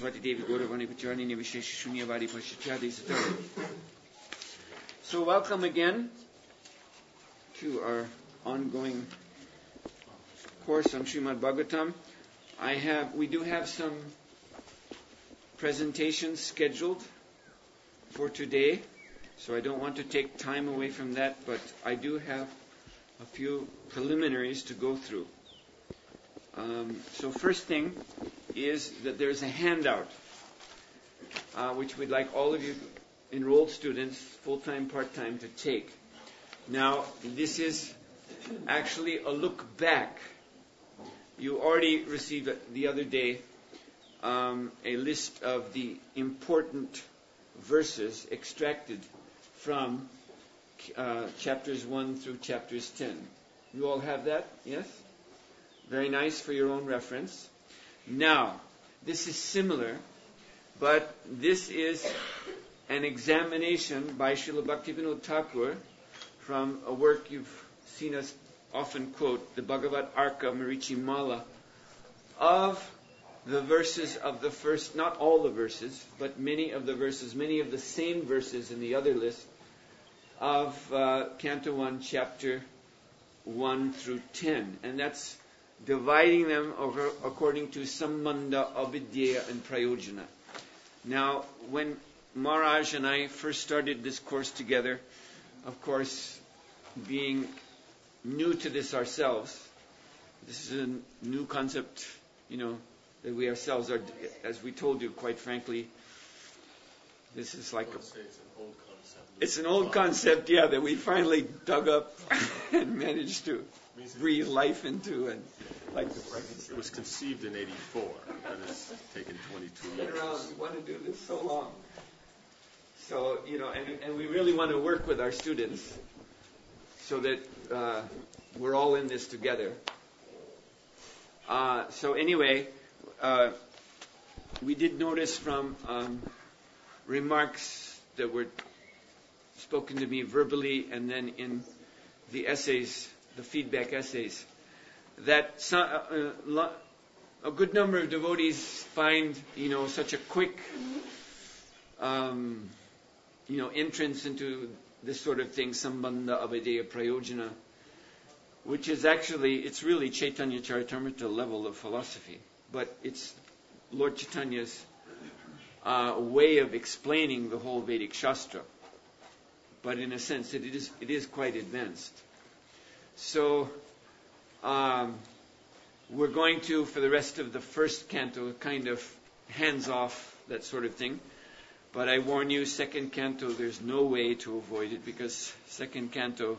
So welcome again to our ongoing course on Srimad Bhagavatam. We do have some presentations scheduled for today, so I don't want to take time away from that, but I do have a few preliminaries to go through. So first thing is that there's a handout which we'd like all of you enrolled students, full-time, part-time, to take. Now, this is actually a look back. You already received the other day a list of the important verses extracted from chapters 1 through chapters 10. You all have that? Yes? Very nice for your own reference. Now, this is similar, but this is an examination by Srila Bhaktivinoda Thakur from a work you've seen us often quote, the Bhagavad Arka Marichimala, of the verses of the first, not all the verses, but many of the verses, many of the same verses in the other list of Canto 1, Chapter 1 through 10. And that's dividing them according to Sambandha, Abhidheya, and Prayojana. Now, when Maharaj and I first started this course together, of course, being new to this ourselves, this is a new concept, that we ourselves are, as we told you, quite frankly, this is like it's an old concept. It's an old concept, yeah, that we finally dug up and managed to breathe life into, and like the Frankenstein. It was conceived in '84, and it's taken 22 years. We want to do this so long. So, and we really want to work with our students so that we're all in this together. So anyway, we did notice from remarks that were spoken to me verbally and then in the essays, the feedback essays, that a good number of devotees find, such a quick, entrance into this sort of thing, Sambandha, Abhidheya, Prayojana, which is actually, it's really Chaitanya Charitamrita level of philosophy, but it's Lord Chaitanya's way of explaining the whole Vedic Shastra. But in a sense, it is quite advanced. So, we're going to, for the rest of the first canto, kind of hands off, that sort of thing. But I warn you, second canto, there's no way to avoid it, because second canto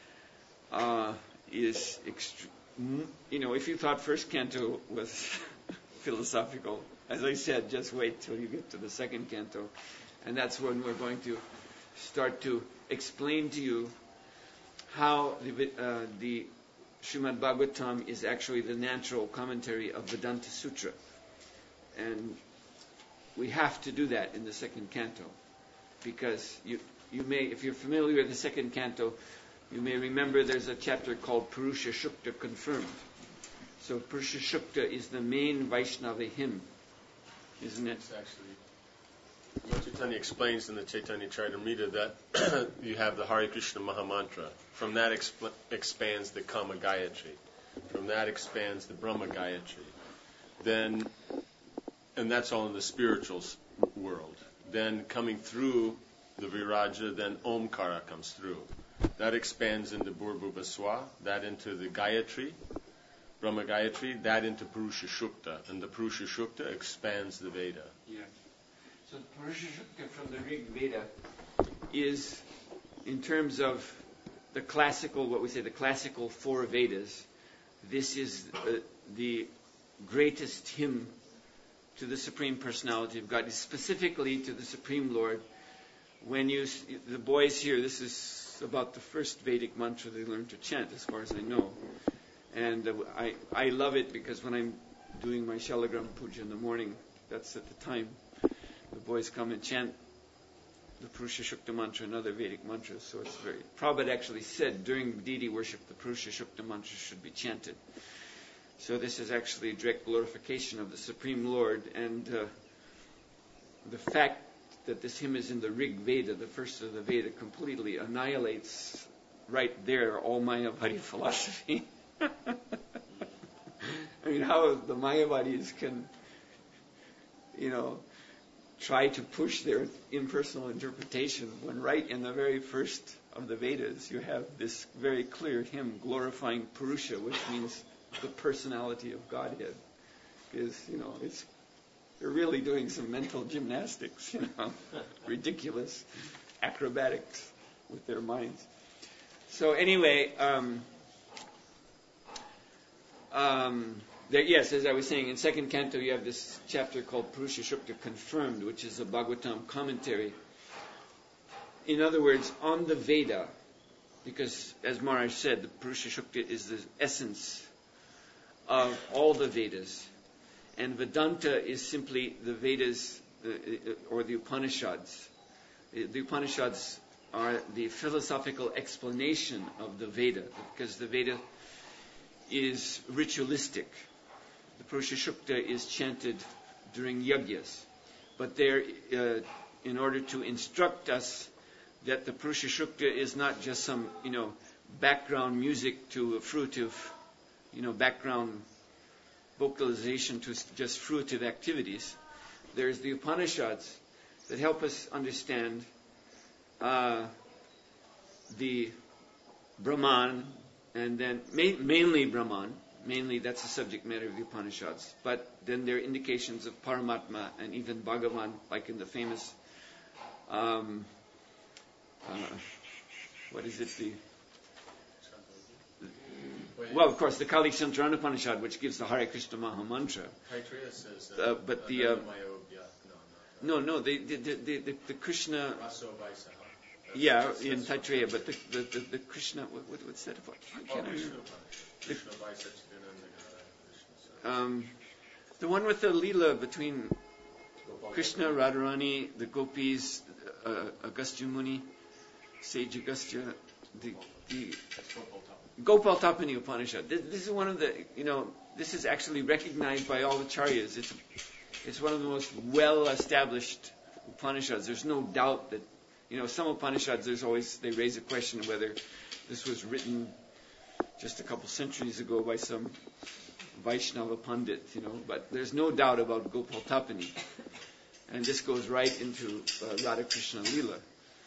is if you thought first canto was philosophical, as I said, just wait till you get to the second canto. And that's when we're going to start to explain to you how the Srimad Bhagavatam is actually the natural commentary of Vedanta Sutra. And we have to do that in the second canto, because you may, if you're familiar with the second canto, you may remember there's a chapter called Purusha Shukta Confirmed. So Purusha Shukta is the main Vaishnava hymn, isn't it? It's actually, Lord Chaitanya explains in the Chaitanya Charitamrita that you have the Hare Krishna Mahamantra. From that expands the Kama Gayatri. From that expands the Brahma Gayatri. And that's all in the spiritual world. Then coming through the Viraja, then Omkara comes through. That expands into Bhurbhuva Swa, that into the Gayatri, Brahma Gayatri, that into Purusha Shukta. And the Purusha Shukta expands the Veda. Yeah. So the Purusha Shukta from the Rig Veda is, in terms of the classical, what we say, the classical four Vedas, this is the greatest hymn to the Supreme Personality of God, specifically to the Supreme Lord. When the boys here, this is about the first Vedic mantra they learn to chant, as far as I know. And I love it, because when I'm doing my Shalagram Puja in the morning, that's at the time the boys come and chant the Purusha Shukta mantra and other Vedic mantras. So it's very... Prabhupada actually said during deity worship the Purusha Shukta mantra should be chanted. So this is actually a direct glorification of the Supreme Lord. And the fact that this hymn is in the Rig Veda, the first of the Veda, completely annihilates right there all Mayavadi philosophy. I mean, how the Mayavadis can, try to push their impersonal interpretation when right in the very first of the Vedas you have this very clear hymn glorifying Purusha, which means the personality of Godhead. Because, they're really doing some mental gymnastics, ridiculous acrobatics with their minds. So anyway, yes, as I was saying, in second canto you have this chapter called Purusha Shukta Confirmed, which is a Bhagavatam commentary. In other words, on the Veda, because as Maharaj said, the Purusha Shukta is the essence of all the Vedas. And Vedanta is simply the Vedas or the Upanishads. The Upanishads are the philosophical explanation of the Veda, because the Veda is ritualistic. The Purusha Shukta is chanted during yajnas. But they're, in order to instruct us that the Purusha Shukta is not just some, background music to a fruitive, background vocalization to just fruitive activities. There's the Upanishads that help us understand the Brahman, and then mainly Brahman. Mainly that's the subject matter of the Upanishads. But then there are indications of Paramatma and even Bhagavan, like in the famous, well, of course, the Kali Santarana Upanishad, which gives the Hare Krishna Maha Mantra. Taittiriya says but the the Krishna. Yeah, in Taittiriya, but the Krishna. What's that about? The one with the Leela between Krishna, Radharani, the gopis, Agastya Muni, Sage Agastya, the Gopal Tapani Upanishad. This is one of the, this is actually recognized by all the Acharyas. It's one of the most well-established Upanishads. There's no doubt that, some Upanishads, they raise a question of whether this was written just a couple centuries ago by some Vaishnava Pandit, but there's no doubt about Gopal Tapani. And this goes right into Radha Krishna Leela.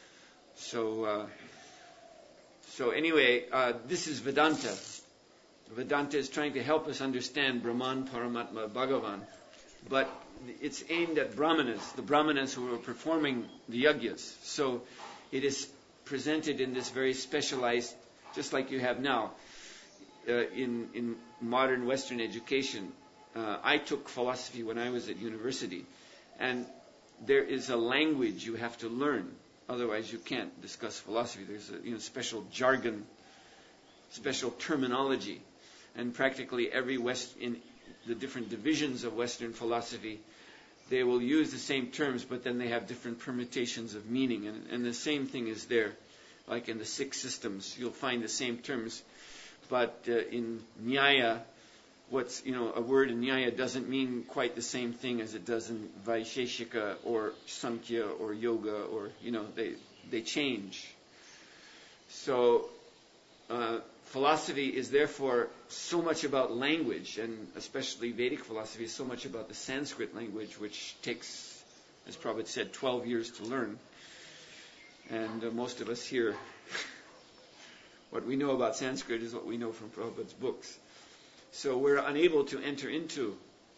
So anyway, this is Vedanta. Vedanta is trying to help us understand Brahman, Paramatma, Bhagavan. But it's aimed at Brahmanas, the Brahmanas who are performing the yajnas. So it is presented in this very specialized, just like you have now, in modern Western education. I took philosophy when I was at university. And there is a language you have to learn. Otherwise, you can't discuss philosophy. There's a special jargon, special terminology, and practically every in the different divisions of Western philosophy, they will use the same terms, but then they have different permutations of meaning. And the same thing is there, like in the 6 systems, you'll find the same terms, but in Nyaya, a word in Nyaya doesn't mean quite the same thing as it does in Vaisheshika or Samkhya or Yoga, or, they change. So, philosophy is therefore so much about language, and especially Vedic philosophy is so much about the Sanskrit language, which takes, as Prabhupada said, 12 years to learn. And most of us here, what we know about Sanskrit is what we know from Prabhupada's books. So we're unable to enter into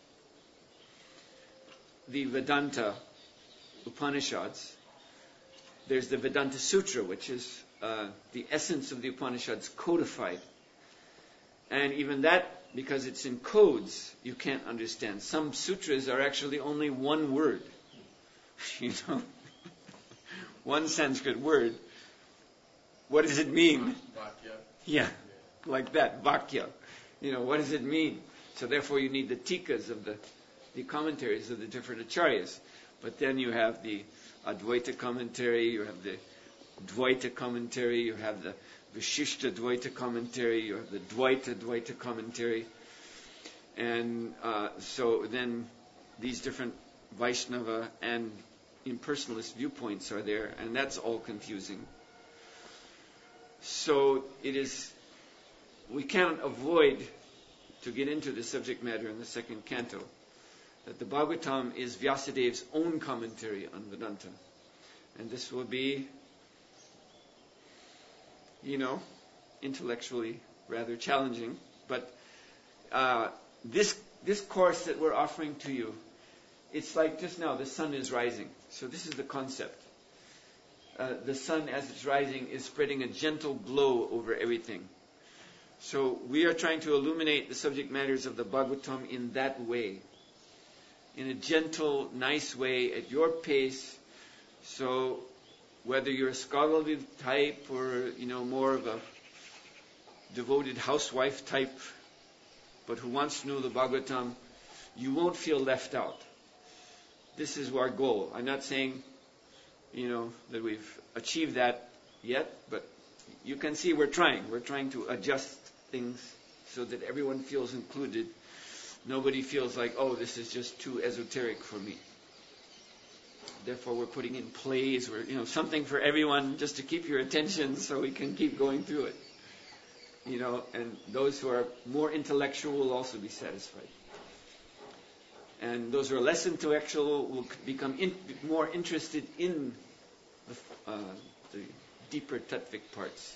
the Vedanta Upanishads. There's the Vedanta Sutra, which is the essence of the Upanishads codified. And even that, because it's in codes, you can't understand. Some sutras are actually only one word. One Sanskrit word. What does it mean? Vakya. Yeah, like that, Vakya. What does it mean? So therefore you need the tikas of the commentaries of the different acharyas. But then you have the Advaita commentary, you have the Dvaita commentary, you have the Vishishta Dvaita commentary, you have the Dvaita commentary. And so then these different Vaishnava and impersonalist viewpoints are there, and that's all confusing. So we cannot avoid to get into the subject matter in the second canto, that the Bhagavatam is Vyasadev's own commentary on Vedanta. And this will be, intellectually rather challenging. But this course that we're offering to you, it's like just now, the sun is rising. So this is the concept. The sun, as it's rising, is spreading a gentle glow over everything. So we are trying to illuminate the subject matters of the Bhagavatam in that way, in a gentle, nice way, at your pace. So whether you're a scholarly type or, more of a devoted housewife type, but who wants to know the Bhagavatam, you won't feel left out. This is our goal. I'm not saying, that we've achieved that yet, but you can see we're trying. We're trying to adjust things so that everyone feels included. Nobody feels like, oh, this is just too esoteric for me. Therefore, we're putting in plays or, something for everyone just to keep your attention so we can keep going through it. And those who are more intellectual will also be satisfied. And those who are less intellectual will become more interested in the deeper tattvic parts.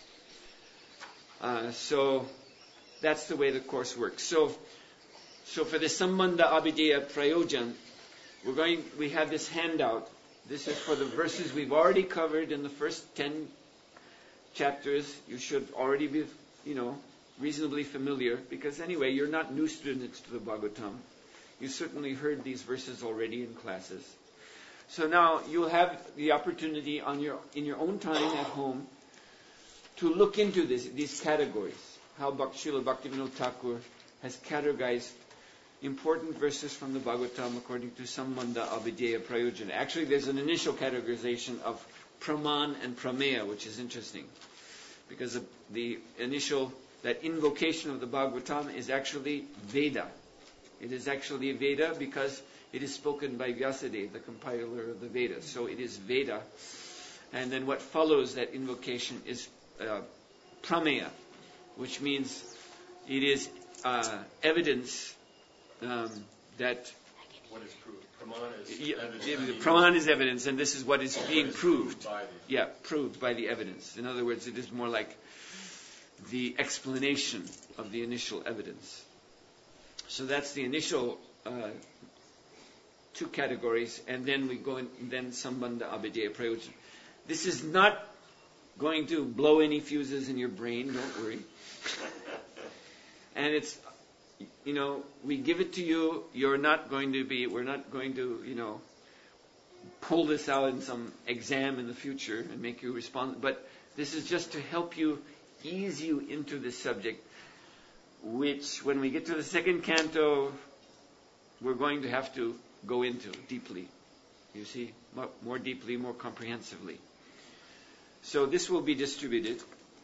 So that's the way the course works. So for the Sambandha Abhideya Prayojan, we have this handout. This is for the verses we've already covered in the first 10 chapters. You should already be, reasonably familiar, because anyway, you're not new students to the Bhagavatam. You certainly heard these verses already in classes. So now you'll have the opportunity in your own time at home to look into these categories. How Srila Bhaktivinoda Thakur has categorized important verses from the Bhagavatam according to Sambandha Abhideya Prayojana. Actually, there's an initial categorization of Praman and Prameya, which is interesting, because that invocation of the Bhagavatam is actually Veda. It is actually Veda because it is spoken by Vyasadeva, the compiler of the Vedas. So it is Veda. And then what follows that invocation is Prameya, which means it is evidence that... What is proved? Praman is evidence. Praman is evidence, and this is what is being proved. Proved by the evidence. In other words, it is more like the explanation of the initial evidence. So that's the initial two categories, and then we go in, then Sambandha Abhideya Prayojana. This is not going to blow any fuses in your brain, don't worry. And it's, we give it to you, we're not going to, pull this out in some exam in the future and make you respond. But this is just to help you, ease you into this subject, which when we get to the second canto, we're going to have to go into deeply. You see, more deeply, more comprehensively. So this will be distributed.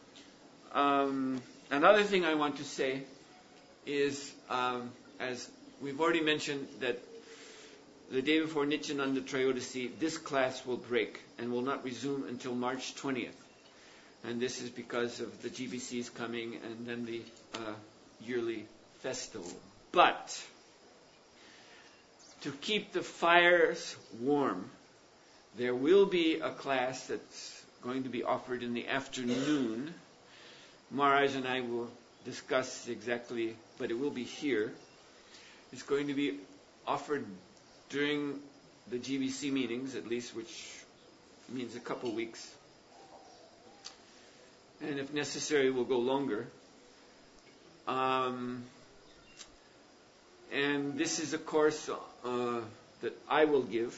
Another thing I want to say is, as we've already mentioned, that the day before Nityananda Trayodasi, this class will break and will not resume until March 20th. And this is because of the GBCs coming and then the yearly festival. But to keep the fires warm, there will be a class that's going to be offered in the afternoon. Maharaj and I will discuss exactly, but it will be here. It's going to be offered during the GBC meetings, at least, which means a couple weeks. And if necessary, we'll go longer. And this is a course that I will give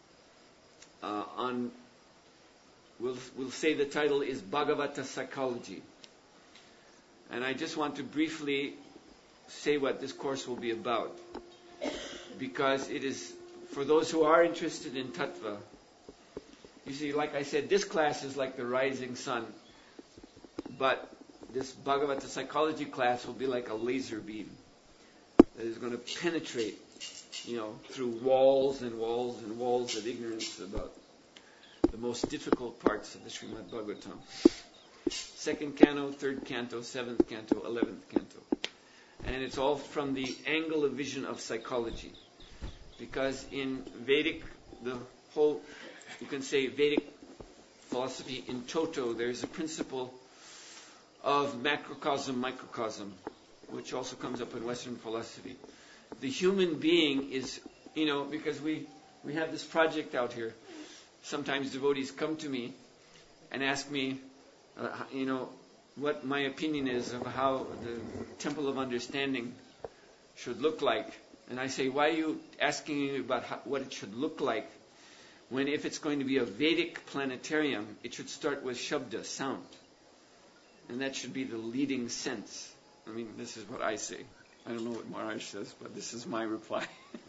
on, we'll say the title is Bhagavata Psychology. And I just want to briefly say what this course will be about. Because it is, for those who are interested in Tattva, you see, like I said, this class is like the rising sun. But this Bhagavata Psychology class will be like a laser beam that is going to penetrate through walls and walls and walls of ignorance about the most difficult parts of the Srimad Bhagavatam. 2nd canto, 3rd canto, 7th canto, 11th canto. And it's all from the angle of vision of psychology. Because in Vedic, the whole, you can say Vedic philosophy in toto, there's a principle of macrocosm, microcosm, which also comes up in Western philosophy. The human being is, because we have this project out here. Sometimes devotees come to me and ask me, what my opinion is of how the Temple of Understanding should look like. And I say, why are you asking me about what it should look like, when if it's going to be a Vedic planetarium, it should start with Shabda, sound. And that should be the leading sense. I mean, this is what I say. I don't know what Maharaj says, but this is my reply.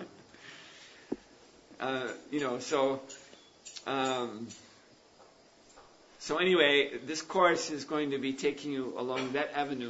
So anyway, this course is going to be taking you along that avenue,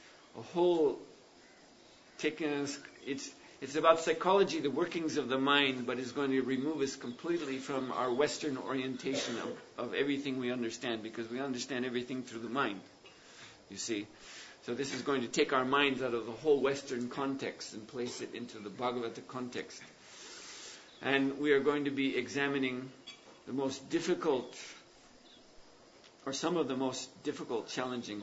it's about psychology, the workings of the mind, but is going to remove us completely from our Western orientation of everything we understand, because we understand everything through the mind, you see. So this is going to take our minds out of the whole Western context and place it into the Bhagavata context. And we are going to be examining the most difficult, or some of the most difficult, challenging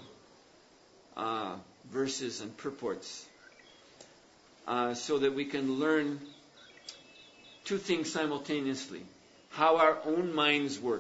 verses and purports, so that we can learn two things simultaneously. How our own minds work.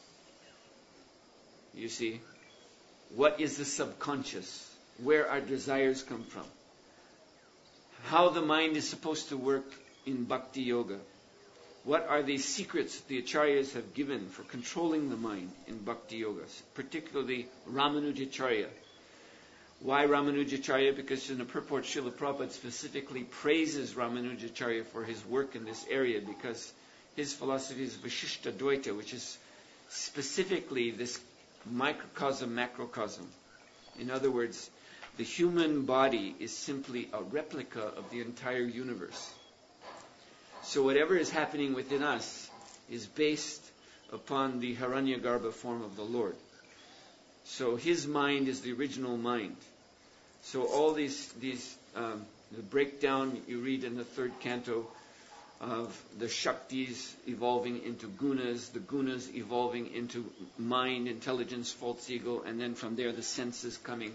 You see, what is the subconscious? Where our desires come from. How the mind is supposed to work in Bhakti Yoga. What are the secrets the Acharyas have given for controlling the mind in Bhakti Yoga, particularly Ramanujacharya. Why Ramanujacharya? Because in the purport, Srila Prabhupada specifically praises Ramanujacharya for his work in this area, because his philosophy is Vishishta Dvaita, which is specifically this microcosm, macrocosm. In other words, the human body is simply a replica of the entire universe. So whatever is happening within us is based upon the Hiranyagarbha form of the Lord. So his mind is the original mind. So all these the breakdown you read in the 3rd canto of the Shaktis evolving into gunas, the gunas evolving into mind, intelligence, false ego, and then from there the senses coming.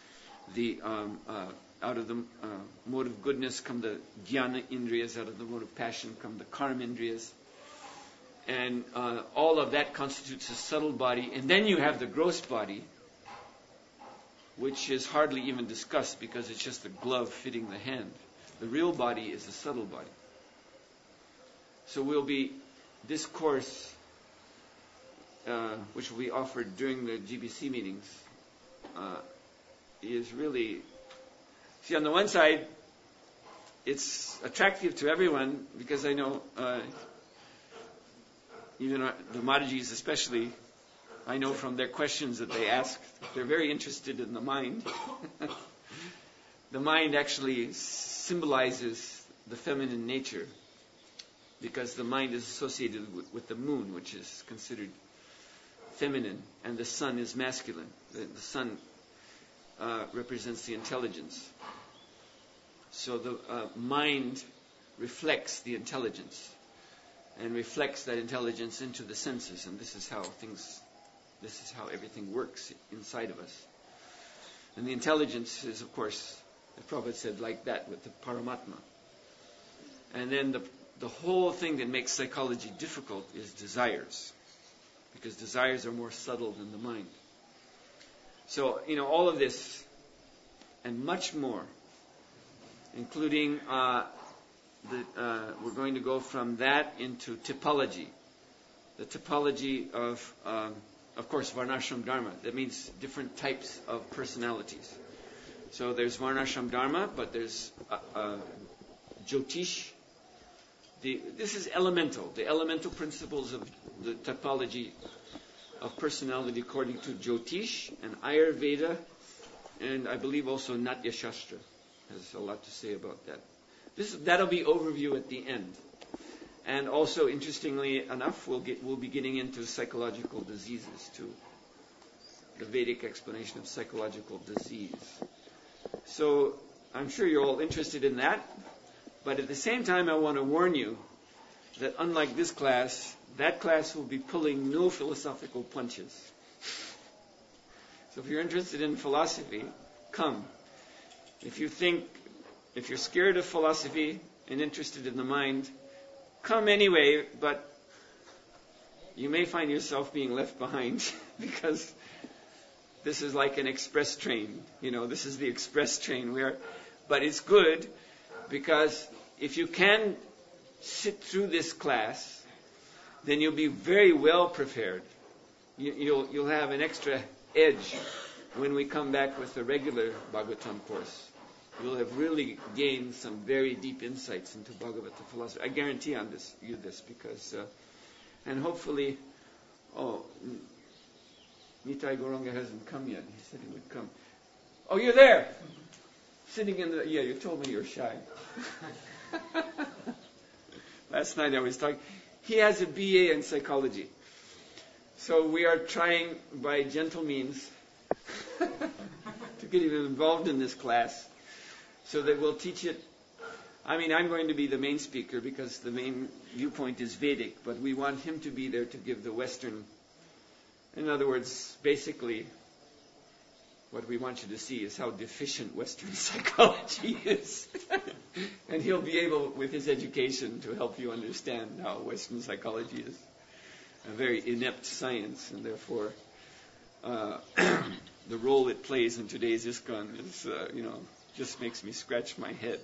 Out of the mode of goodness come the jnana indriyas, out of the mode of passion come the karma indriyas. And all of that constitutes a subtle body. And then you have the gross body, which is hardly even discussed because it's just a glove fitting the hand. The real body is the subtle body. So this course, which will be offered during the GBC meetings, is really... See, on the one side, it's attractive to everyone, because I know, even the Madhajis especially, I know from their questions that they ask, they're very interested in the mind. The mind actually symbolizes the feminine nature, because the mind is associated with the moon, which is considered feminine, and the sun is masculine. The sun represents the intelligence. So the mind reflects the intelligence, and reflects that intelligence into the senses, and this is how everything works inside of us. And the intelligence is, of course, the Prabhupada said, like that with the Paramatma. And then the whole thing that makes psychology difficult is desires, because desires are more subtle than the mind. So, all of this and much more, including we're going to go from that into typology. The typology of course, Varnashram Dharma. That means different types of personalities. So there's Varnashram Dharma, but there's Jyotish. This is elemental. The elemental principles of the typology of personality according to Jyotish and Ayurveda, and I believe also Natya Shastra has a lot to say about that. That'll be overview at the end. And also, interestingly enough, we'll be getting into psychological diseases too. The Vedic explanation of psychological disease. So I'm sure you're all interested in that. But at the same time, I want to warn you that unlike this class, that class will be pulling no philosophical punches. So if you're interested in philosophy, come. If you're scared of philosophy and interested in the mind, come anyway, but you may find yourself being left behind because this is like an express train. This is the express train but it's good because if you can sit through this class, then you'll be very well prepared. You'll have an extra edge when we come back with the regular Bhagavatam course. You'll have really gained some very deep insights into Bhagavata philosophy. I guarantee you this because, and hopefully, Nitai Gauranga hasn't come yet. He said he would come. Oh, you're there! Sitting you told me you're shy. Last night I was talking. He has a BA in psychology. So we are trying by gentle means to get him involved in this class so that we'll teach it. I'm going to be the main speaker because the main viewpoint is Vedic, but we want him to be there to give the Western. In other words, basically, what we want you to see is how deficient Western psychology is. And he'll be able, with his education, to help you understand how Western psychology is a very inept science, and therefore the role it plays in today's ISKCON is, just makes me scratch my head.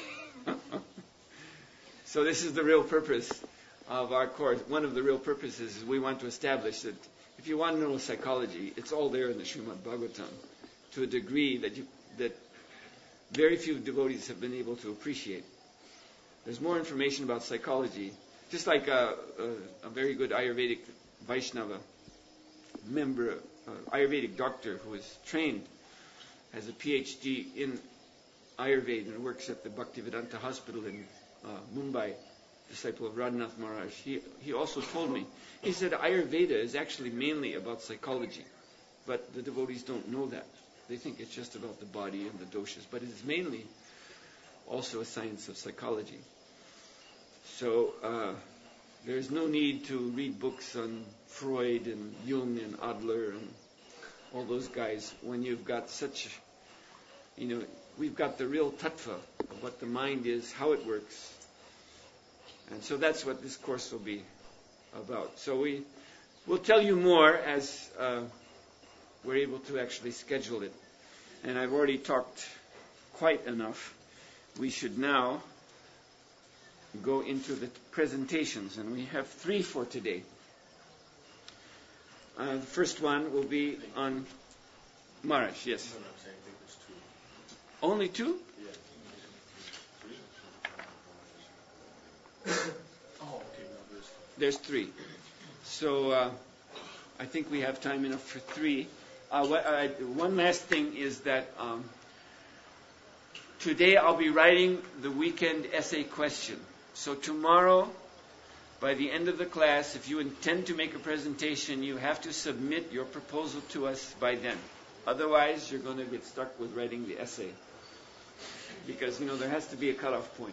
So this is the real purpose of our course. One of the real purposes is we want to establish that if you want to know psychology, it's all there in the Srimad Bhagavatam to a degree that very few devotees have been able to appreciate. There's more information about psychology, just like a very good Ayurvedic Vaishnava member, Ayurvedic doctor who is trained, has a PhD in Ayurveda and works at the Bhaktivedanta Hospital in Mumbai, disciple of Radhanath Maharaj. He also told me, he said Ayurveda is actually mainly about psychology, but the devotees don't know that. They think it's just about the body and the doshas, but it is mainly also a science of psychology. So there's no need to read books on Freud and Jung and Adler and all those guys when you've got such, we've got the real tattva of what the mind is, how it works. And so that's what this course will be about. So we'll tell you more as we're able to actually schedule it. And I've already talked quite enough. We should now go into the presentations, and we have 3 for today. The first one will be on Maharaj, yes. Only 2? There's 3. So I think we have time enough for 3. One last thing is that today I'll be writing the weekend essay question. So tomorrow, by the end of the class, if you intend to make a presentation, you have to submit your proposal to us by then. Otherwise, you're going to get stuck with writing the essay. Because, there has to be a cutoff point.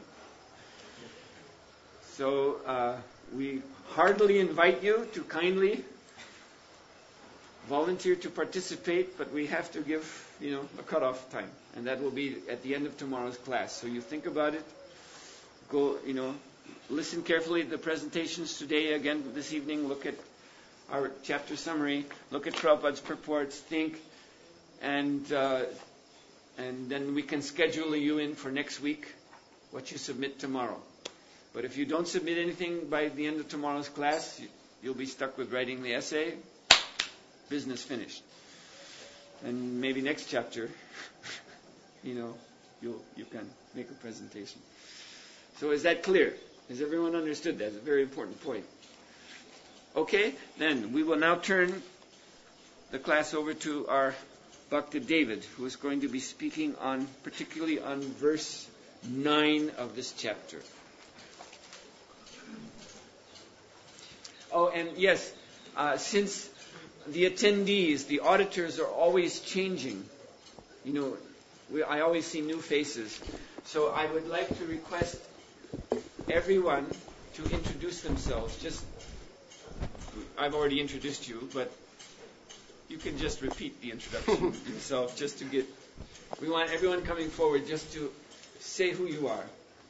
So we heartily invite you to kindly volunteer to participate, but we have to give, a cutoff time. And that will be at the end of tomorrow's class. So you think about it. Go, listen carefully to the presentations today. Again, this evening, look at our chapter summary. Look at Prabhupada's purports. Think. And then we can schedule you in for next week, what you submit tomorrow. But if you don't submit anything by the end of tomorrow's class, you'll be stuck with writing the essay. Business finished. And maybe next chapter, you can make a presentation. So is that clear? Has everyone understood that? It's a very important point. Okay, then we will now turn the class over to our Bhakta David, who is going to be speaking particularly on verse 9 of this chapter. Oh, and yes, since the attendees, the auditors are always changing, I always see new faces. So I would like to request everyone to introduce themselves. I've already introduced you, but you can just repeat the introduction yourself we want everyone coming forward just to say who you are.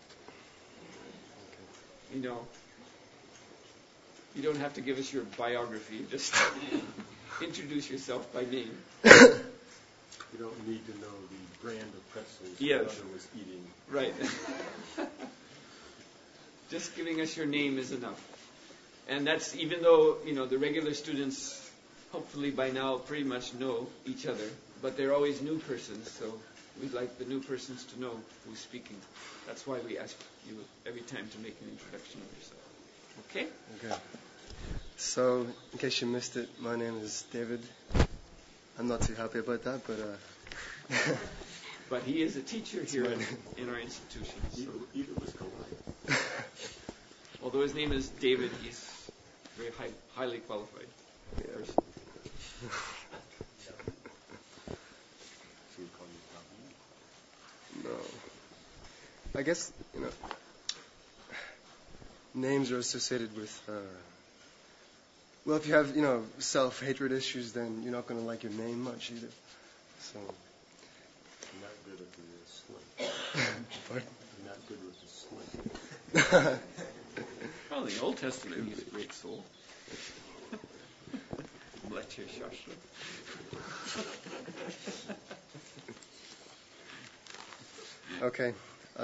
You don't have to give us your biography. Just introduce yourself by name. You don't need to know the brand of pretzels Yes. your mother was eating. Right. Just giving us your name is enough. And that's even though, the regular students hopefully by now pretty much know each other, but they're always new persons, so we'd like the new persons to know who's speaking. That's why we ask you every time to make an introduction of yourself. Okay? Okay. So, in case you missed it, my name is David. I'm not too happy about that, but... But he is a teacher here in our institution. So. Either was correct. Although his name is David, he's very highly qualified person. No. I guess, names are associated with... well, if you have, self-hatred issues, then you're not going to like your name much either. So... I'm not good at the sling. Pardon? I'm not good with the sling. Well, in the Old Testament, he's a great soul. Mlecie Shashra. Okay.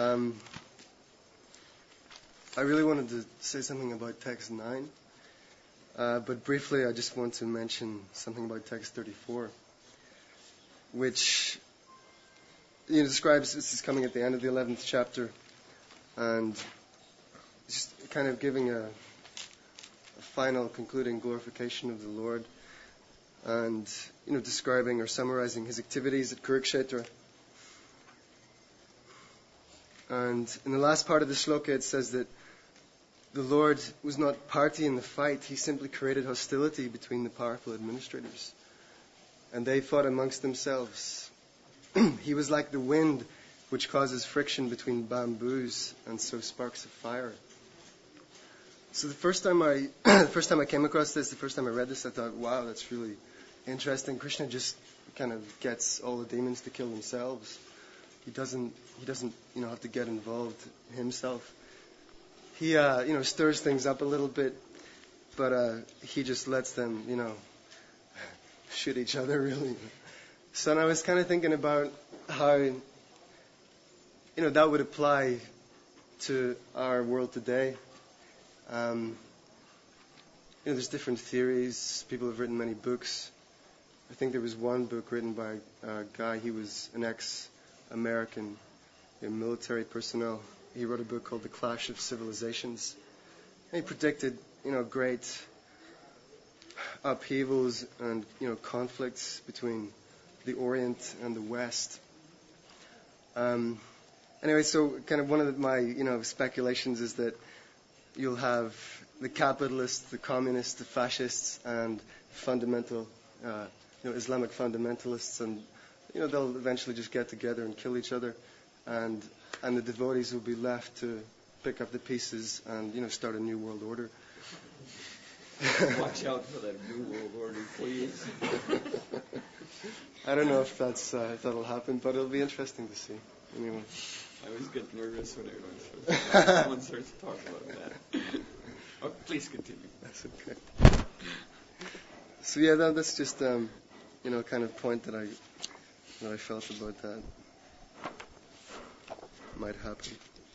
I really wanted to say something about text 9. But briefly, I just want to mention something about text 34, which describes, this is coming at the end of the 11th chapter, and just kind of giving a final concluding glorification of the Lord, and describing or summarizing his activities at Kurukshetra. And in the last part of the shloka, it says that the Lord was not party in the fight. He simply created hostility between the powerful administrators. And they fought amongst themselves. He was like the wind which causes friction between bamboos and so sparks of fire. So the first time I came across this, the first time I read this, I thought, wow, that's really interesting. Krishna just kind of gets all the demons to kill themselves. He doesn't have to get involved himself. He, stirs things up a little bit, but he just lets them, shoot each other, really. So I was kind of thinking about how, that would apply to our world today. There's different theories. People have written many books. I think there was one book written by a guy, he was an ex-American military personnel. He wrote a book called The Clash of Civilizations. And he predicted, great upheavals and, conflicts between the Orient and the West. Anyway, so kind of one of my, speculations is that you'll have the capitalists, the communists, the fascists, and fundamental, Islamic fundamentalists, and, they'll eventually just get together and kill each other. And the devotees will be left to pick up the pieces and, start a new world order. Watch out for that new world order, please. I don't know if that'll happen, but it'll be interesting to see. Anyway. I always get nervous when someone starts to talk about that. Oh, please continue. That's okay. So yeah, that's just kind of point that I felt about that. Might happen.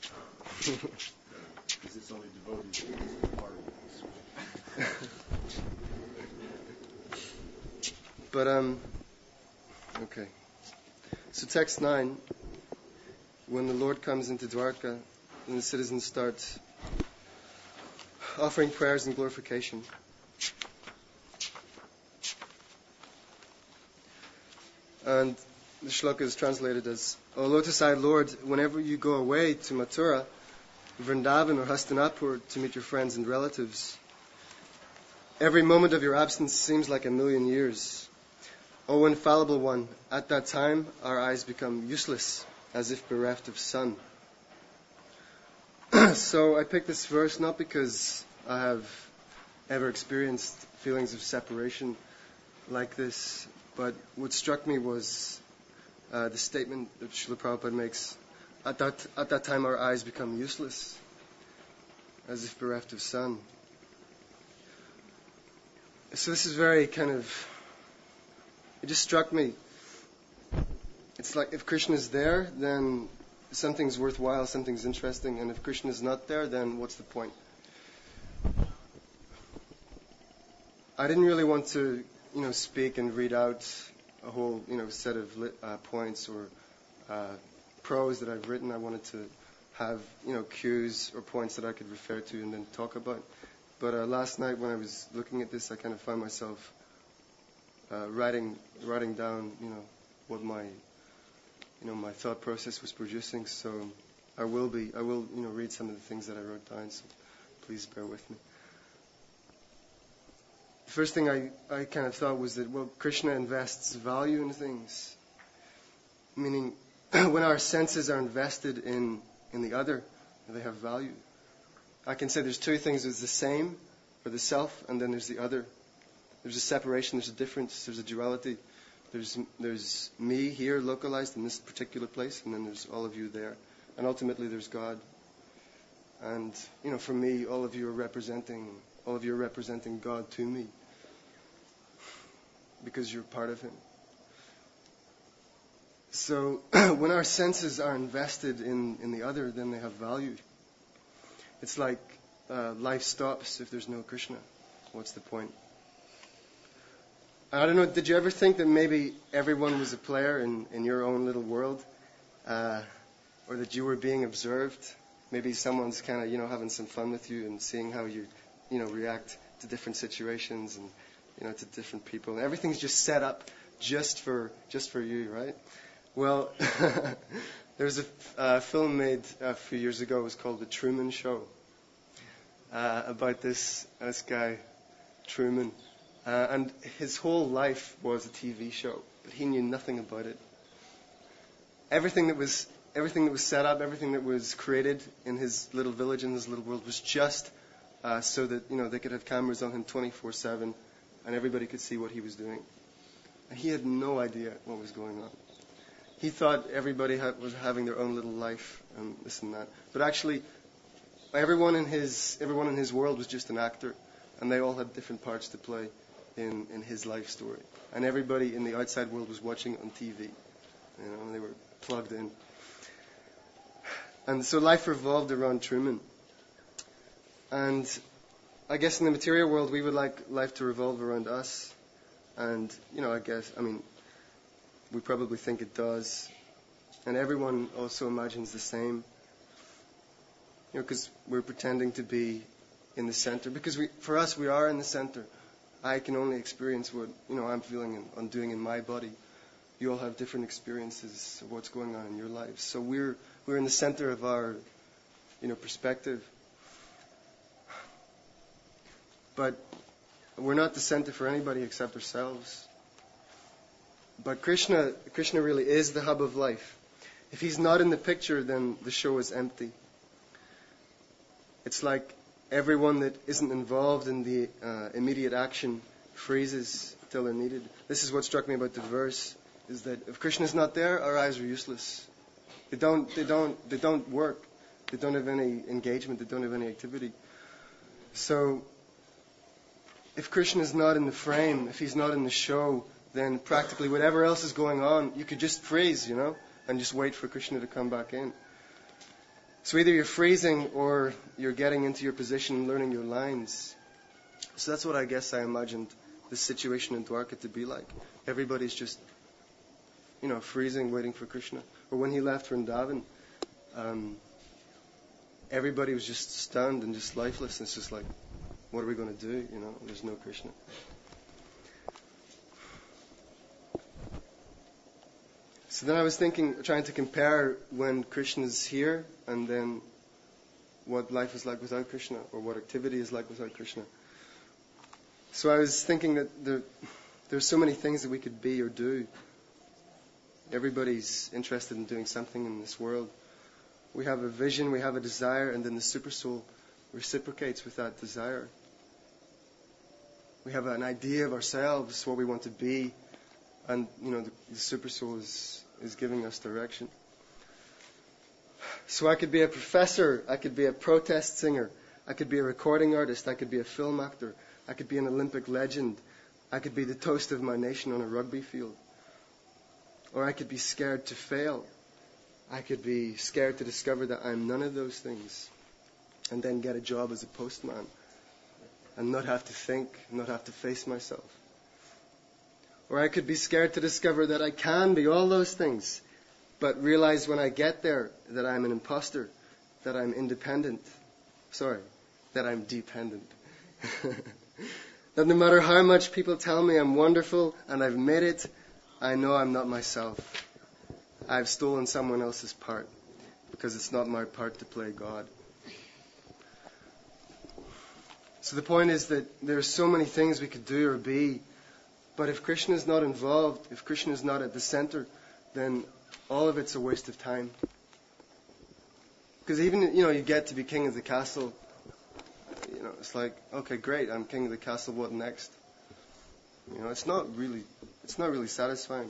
Because it's only devotees who are part of this. But okay. So text 9, when the Lord comes into Dwarka, and the citizens start offering prayers and glorification. And the shloka is translated as, O lotus-eyed Lord, whenever you go away to Mathura, Vrindavan or Hastinapur to meet your friends and relatives, every moment of your absence seems like 1,000,000 years. O infallible one, at that time our eyes become useless, as if bereft of sun. So I picked this verse not because I have ever experienced feelings of separation like this, but what struck me was the statement that Srila Prabhupada makes, at that time our eyes become useless, as if bereft of sun. So this is very it just struck me. It's like if Krishna is there, then something's worthwhile, something's interesting, and if Krishna is not there, then what's the point? I didn't really want to, speak and read out a whole, set of points or prose that I've written. I wanted to have, cues or points that I could refer to and then talk about. But last night when I was looking at this, I kind of found myself writing down, what my thought process was producing. So I will read some of the things that I wrote down. So please bear with me. The first thing I kind of thought was that, Krishna invests value in things. Meaning, when our senses are invested in the other, they have value. I can say there's two things. There's the same, or the self, and then there's the other. There's a separation, there's a difference, there's a duality. There's me here, localized in this particular place, and then there's all of you there. And ultimately there's God. And, for me, all of you are representing God to me. Because you're part of Him. So, when our senses are invested in the other, then they have value. It's like life stops if there's no Krishna. What's the point? I don't know, did you ever think that maybe everyone was a player in your own little world? Or that you were being observed? Maybe someone's kind of, having some fun with you and seeing how you, react to different situations and, to different people. And everything's just set up just for you, right? Well, there was a film made a few years ago. It was called The Truman Show. About this guy, Truman. And his whole life was a TV show, but he knew nothing about it. Everything that was set up, everything that was created in his little village, in his little world, was just so that they could have cameras on him 24/7, and everybody could see what he was doing. And he had no idea what was going on. He thought everybody was having their own little life and this and that, but actually, everyone in his world was just an actor, and they all had different parts to play in his life story. And everybody in the outside world was watching it on TV. And they were plugged in. And so life revolved around Truman. And I guess in the material world, we would like life to revolve around us. And, we probably think it does. And everyone also imagines the same. Because we're pretending to be in the center. Because for us, we are in the center. I can only experience what, I'm feeling and I'm doing in my body. You all have different experiences of what's going on in your lives. So we're in the center of our, perspective. But we're not the center for anybody except ourselves. But Krishna really is the hub of life. If He's not in the picture, then the show is empty. It's like everyone that isn't involved in the immediate action freezes till they're needed. This is what struck me about the verse, is that if Krishna is not there, our eyes are useless. They don't work. They don't have any engagement. They don't have any activity. So, if Krishna is not in the frame, if He's not in the show, then practically whatever else is going on, you could just freeze, and just wait for Krishna to come back in. So either you're freezing or you're getting into your position and learning your lines. So that's what I guess I imagined the situation in Dwarka to be like. Everybody's just, freezing, waiting for Krishna. Or when He left Vrindavan, everybody was just stunned and just lifeless. And it's just like, what are we going to do? There's no Krishna. So then I was trying to compare when Krishna is here and then what life is like without Krishna, or what activity is like without Krishna. So I was thinking that there's so many things that we could be or do. Everybody's interested in doing something in this world. We have a vision, we have a desire, and then the supersoul reciprocates with that desire. We have an idea of ourselves, what we want to be, and the supersoul is giving us direction. So I could be a professor, I could be a protest singer, I could be a recording artist, I could be a film actor, I could be an Olympic legend, I could be the toast of my nation on a rugby field. Or I could be scared to fail. I could be scared to discover that I'm none of those things, and then get a job as a postman and not have to think, not have to face myself. Or I could be scared to discover that I can be all those things, but realize when I get there that I'm an imposter, that I'm independent. That I'm dependent. That no matter how much people tell me I'm wonderful and I've made it, I know I'm not myself. I've stolen someone else's part because it's not my part to play God. So the point is that there are so many things we could do or be, but if Krishna is not involved, if Krishna is not at the center, then all of it's a waste of time. Because even, you get to be king of the castle, it's like, okay, great, I'm king of the castle, what next? It's not really satisfying.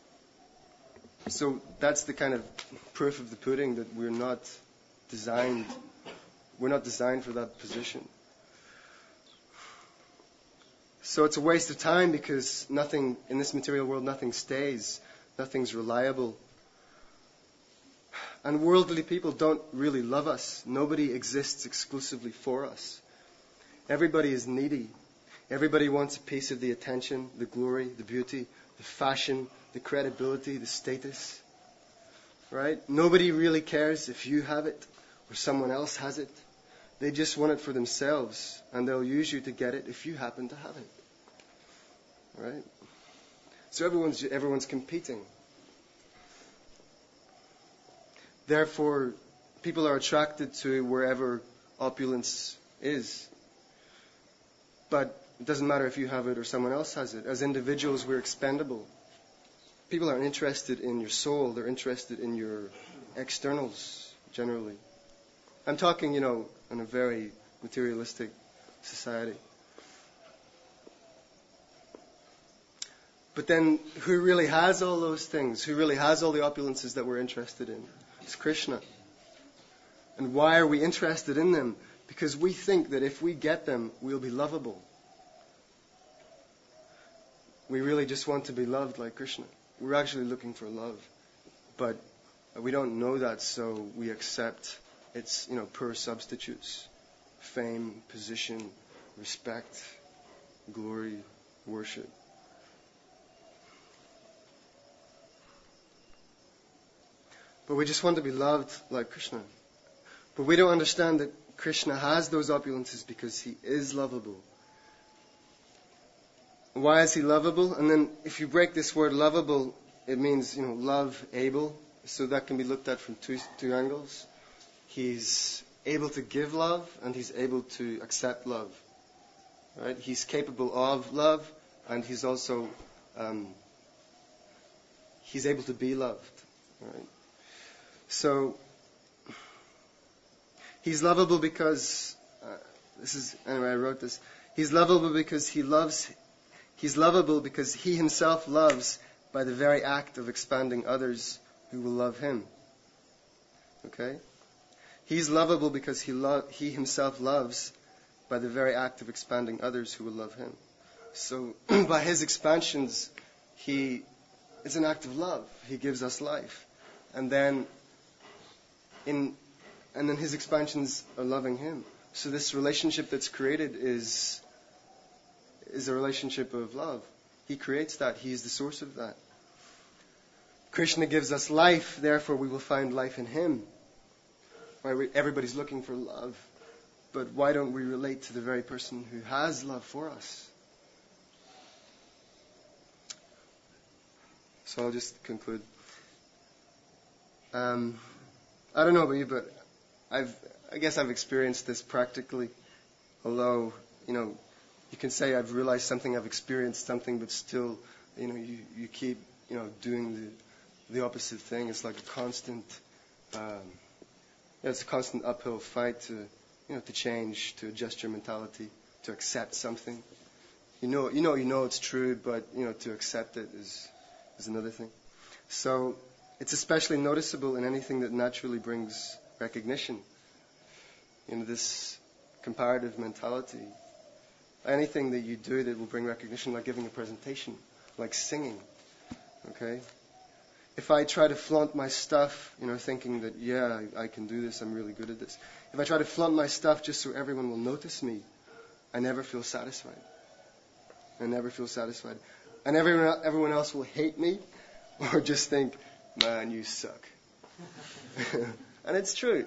So that's the kind of proof of the pudding that we're not designed for that position. So it's a waste of time because nothing in this material world, nothing stays, nothing's reliable. And worldly people don't really love us. Nobody exists exclusively for us. Everybody is needy. Everybody wants a piece of the attention, the glory, the beauty, the fashion, the credibility, the status. Right? Nobody really cares if you have it or someone else has it. They just want it for themselves, and they'll use you to get it if you happen to have it. Right? So everyone's competing. Therefore, people are attracted to wherever opulence is. But it doesn't matter if you have it or someone else has it. As individuals, we're expendable. People aren't interested in your soul. They're interested in your externals, generally. I'm talking, in a very materialistic society. But then, who really has all those things? Who really has all the opulences that we're interested in? It's Krishna. And why are we interested in them? Because we think that if we get them, we'll be lovable. We really just want to be loved like Krishna. We're actually looking for love. But we don't know that, so we accept its, poor substitutes. Fame, position, respect, glory, worship. But we just want to be loved like Krishna. But we don't understand that Krishna has those opulences because he is lovable. Why is he lovable? And then if you break this word lovable, it means, love, able. So that can be looked at from two angles. He's able to give love and he's able to accept love. Right? He's capable of love and he's also he's able to be loved. Right? So he's lovable because I wrote this. He's lovable because he loves. He's lovable because he himself loves by the very act of expanding others who will love him. Okay? He's lovable because he himself loves by the very act of expanding others who will love him. So by his expansions, it's an act of love. He gives us life. And then his expansions are loving him. So this relationship that's created is a relationship of love. He creates that. He is the source of that. Krishna gives us life, therefore we will find life in him. Right? Everybody's looking for love. But why don't we relate to the very person who has love for us? So I'll just conclude. I don't know about you, but I guess I've experienced this practically. Although, you can say I've realized something, I've experienced something, but still, you keep, doing the opposite thing. It's like a constant, it's a constant uphill fight to change, to adjust your mentality, to accept something. You know it's true, but to accept it is another thing. So it's especially noticeable in anything that naturally brings recognition. This comparative mentality. Anything that you do that will bring recognition, like giving a presentation, like singing. Okay? If I try to flaunt my stuff, thinking that, I can do this, I'm really good at this. If I try to flaunt my stuff just so everyone will notice me, I never feel satisfied. And everyone else will hate me or just think, man, you suck. And it's true.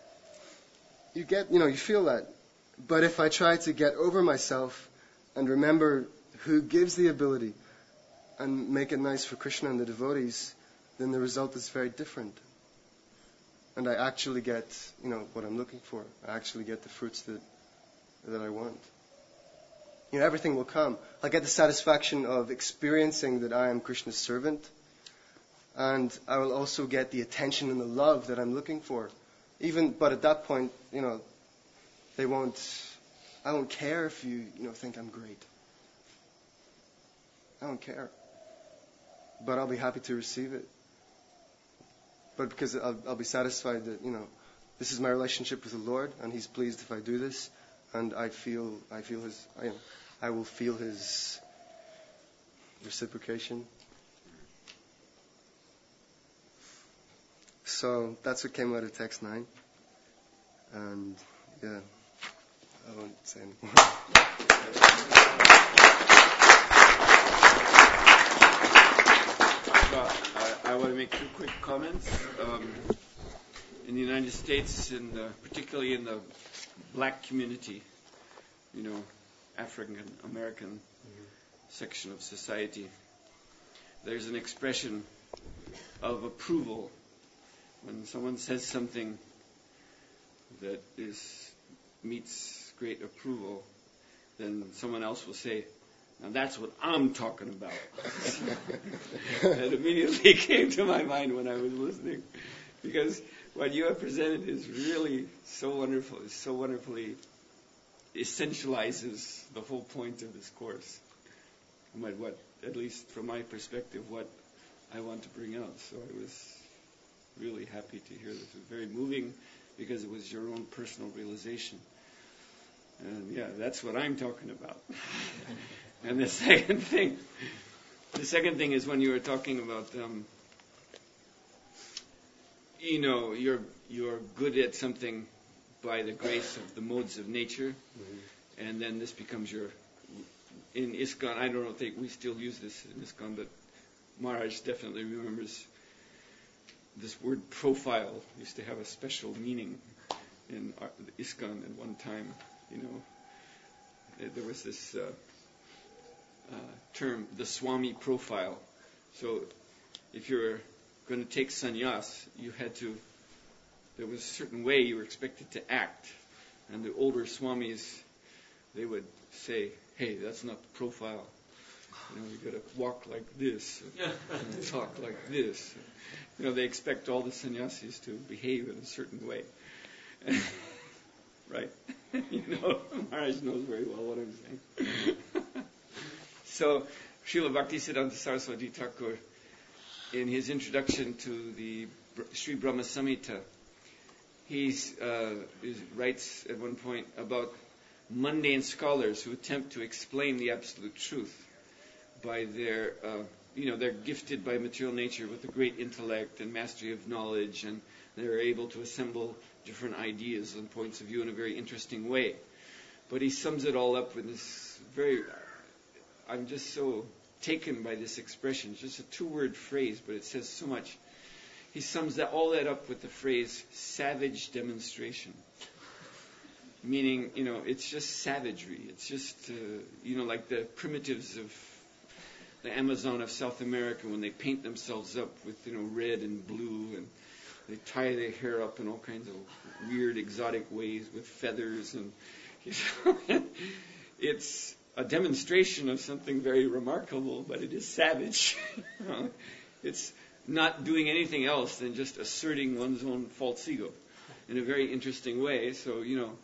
You feel that. But if I try to get over myself and remember who gives the ability and make it nice for Krishna and the devotees, then the result is very different. And I actually get, what I'm looking for. I actually get the fruits that I want. Everything will come. I get the satisfaction of experiencing that I am Krishna's servant. And I will also get the attention and the love that I'm looking for. But at that point, I won't care if you, think I'm great. I don't care. But I'll be happy to receive it. But because I'll be satisfied that, this is my relationship with the Lord, and He's pleased if I do this, and I will feel His reciprocation. So that's what came out of text 9. And I won't say anymore. I want to make 2 quick comments. In the United States, particularly in the black community, African American section of society, there's an expression of approval when someone says something that meets great approval. Then someone else will say, "Now that's what I'm talking about." That immediately came to my mind when I was listening, because what you have presented is really so wonderful. It so wonderfully essentializes the whole point of this course. What, at least from my perspective, what I want to bring out. So I was really happy to hear this. It was very moving because it was your own personal realization. And that's what I'm talking about. And the second thing is when you were talking about, you're good at something by the grace of the modes of nature, and then this becomes in ISKCON, I don't think we still use this in ISKCON, but Maharaj definitely remembers this word profile used to have a special meaning in ISKCON at one time. There was this term, the Swami profile. So if you're going to take sannyas, there was a certain way you were expected to act. And the older swamis, they would say, "Hey, that's not the profile. You got to walk like this, and talk like this." They expect all the sannyasis to behave in a certain way. Right? Maharaj knows very well what I'm saying. So, Srila Bhaktisiddhanta Saraswati Thakur, in his introduction to the Sri Brahma Samhita, he writes at one point about mundane scholars who attempt to explain the absolute truth by their, they're gifted by material nature with a great intellect and mastery of knowledge, and they're able to assemble different ideas and points of view in a very interesting way. But he sums it all up with this I'm just so taken by this expression. It's just a 2-word phrase, but it says so much. He sums all that up with the phrase savage demonstration. Meaning, it's just savagery. It's just, like the primitives of the Amazon of South America when they paint themselves up with, red and blue and they tie their hair up in all kinds of weird, exotic ways with feathers, and it's a demonstration of something very remarkable, but it is savage. It's not doing anything else than just asserting one's own false ego in a very interesting way. So, you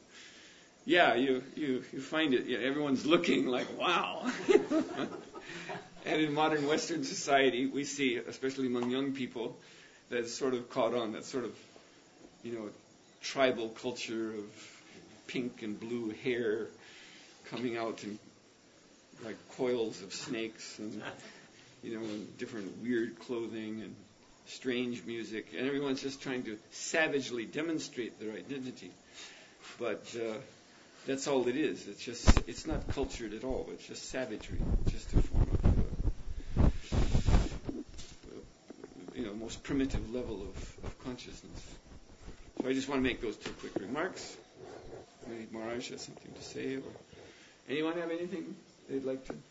find it. Everyone's looking like, wow. And in modern Western society, we see, especially among young people, that's sort of caught on, that sort of, tribal culture of pink and blue hair coming out in like coils of snakes, and and different weird clothing and strange music, and everyone's just trying to savagely demonstrate their identity. But that's all it is. It's not cultured at all. It's just savagery. It's just a form of most primitive level of consciousness. So I just want to make those two quick remarks. Maybe Maharaj has something to say, or anyone have anything they'd like to?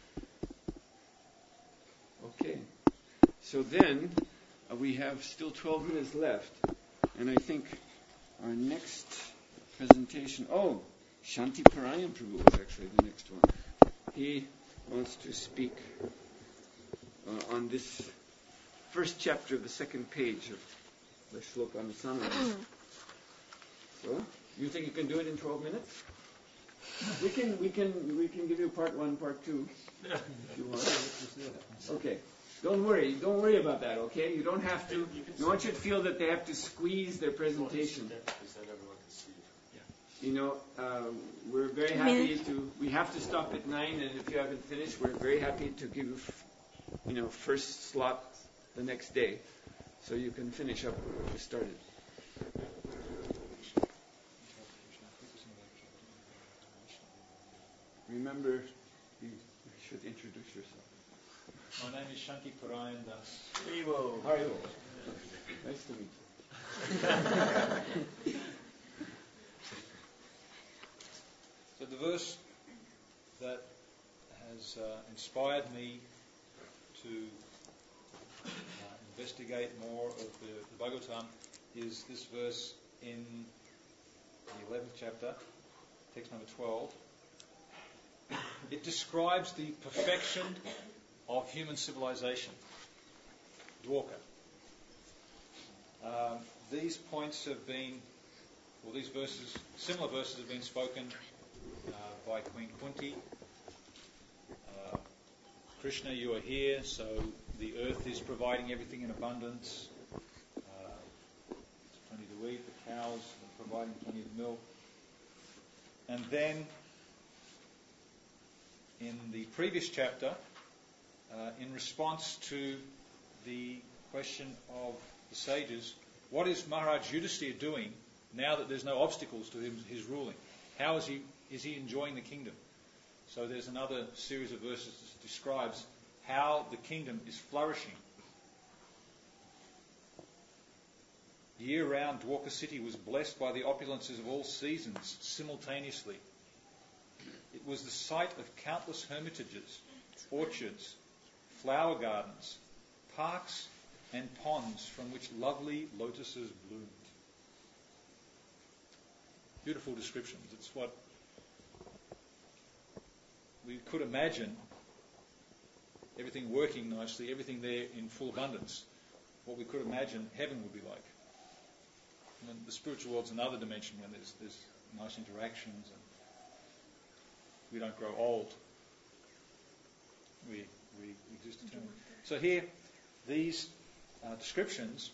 Okay. So then we have still 12 minutes left, and I think our next presentation. Oh, Shanti Parayan Prabhu is actually the next one. He wants to speak on this first chapter of the second page of the Shloka Anasanam. So, you think you can do it in 12 minutes? We can give you part 1, part 2, if you want. Okay. Don't worry about that, okay? You don't have to. No one should feel that they have to squeeze their presentation. We're very happy we have to stop at 9, and if you haven't finished, we're very happy to give you, first slot the next day, so you can finish up what you started. Remember, you should introduce yourself. My name is Shanti Parayan Das. Haribo. Nice to meet you. So the verse that has inspired me to investigate more of the Bhagavatam is this verse in the 11th chapter, text number 12. It describes the perfection of human civilization, Dwarka. These points have been, these verses, similar verses have been spoken by Queen Kunti. Krishna, you are here, so the earth is providing everything in abundance. Plenty to eat, the cows are providing plenty of milk. And then, in the previous chapter, in response to the question of the sages, what is Maharaj Yudhisthira doing now that there's no obstacles to his ruling? How is he enjoying the kingdom? So there's another series of verses that describes how the kingdom is flourishing. Year-round, Dwarka city was blessed by the opulences of all seasons simultaneously. It was the site of countless hermitages, orchards, flower gardens, parks and ponds from which lovely lotuses bloomed. Beautiful descriptions. It's what we could imagine, everything working nicely, everything there in full abundance, what we could imagine heaven would be like. And the spiritual world's another dimension when there's nice interactions and we don't grow old. We exist eternally. So here, these descriptions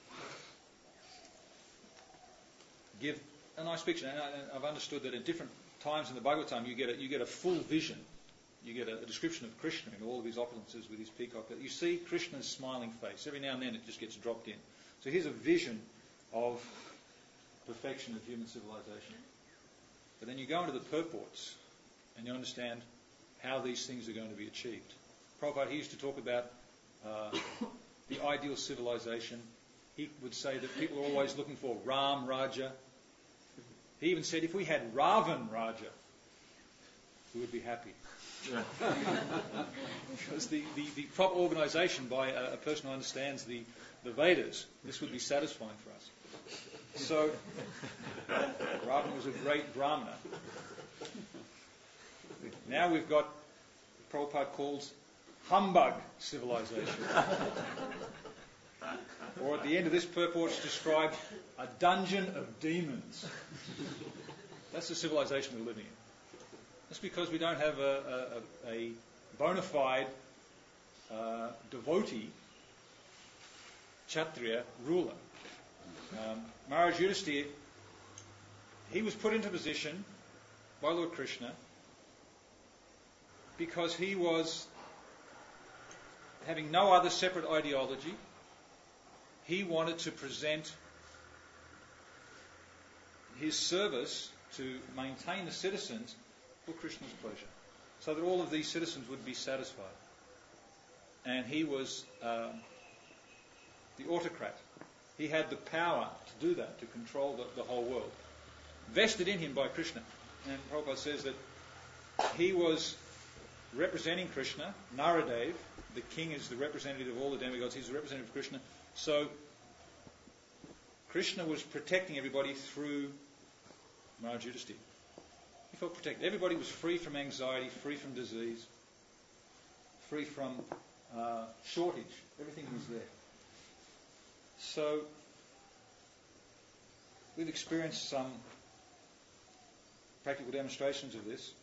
give a nice picture. And I've understood that at different times in the Bhagavatam, you get a full vision. You get a description of Krishna in all of his opulences with his peacock. You see Krishna's smiling face. Every now and then it just gets dropped in. So here's a vision of perfection of human civilization. But then you go into the purports and you understand how these things are going to be achieved. Prabhupada, he used to talk about the ideal civilization. He would say that people are always looking for Ram Raja. He even said if we had Ravan Raja, who would be happy. Because the proper organisation by a person who understands the Vedas, this would be satisfying for us. So, Ravana was a great Brahmana. Now we've got what Prabhupada calls humbug civilization. Or at the end of this purport it's described a dungeon of demons. That's the civilization we're living in. That's because we don't have a bona fide devotee, Kshatriya ruler. Maharaj Yudhisthira, he was put into position by Lord Krishna because he was having no other separate ideology. He wanted to present his service to maintain the citizens for Krishna's pleasure, so that all of these citizens would be satisfied. And he was the autocrat. He had the power to do that, to control the whole world, vested in him by Krishna. And Prabhupada says that he was representing Krishna. Naradev, the king, is the representative of all the demigods. He's the representative of Krishna. So Krishna was protecting everybody through Maharaj Yudhisthira. He felt protected. Everybody was free from anxiety, free from disease, free from shortage. Everything was there. So we've experienced some practical demonstrations of this.